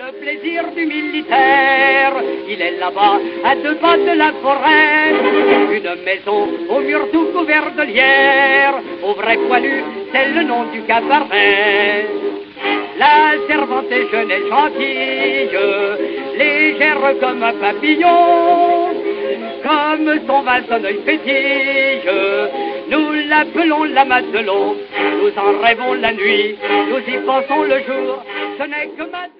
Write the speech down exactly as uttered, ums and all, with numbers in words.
Le plaisir du militaire, il est là-bas, à deux pas de la forêt. Une maison au mur tout couvert de lierre, au vrai poilu, c'est le nom du cabaret. La servante est jeune et gentille, légère comme un papillon. Comme son vin, son œil fétille, nous l'appelons la Madelon. Nous en rêvons la nuit, nous y pensons le jour, ce n'est que Madelon.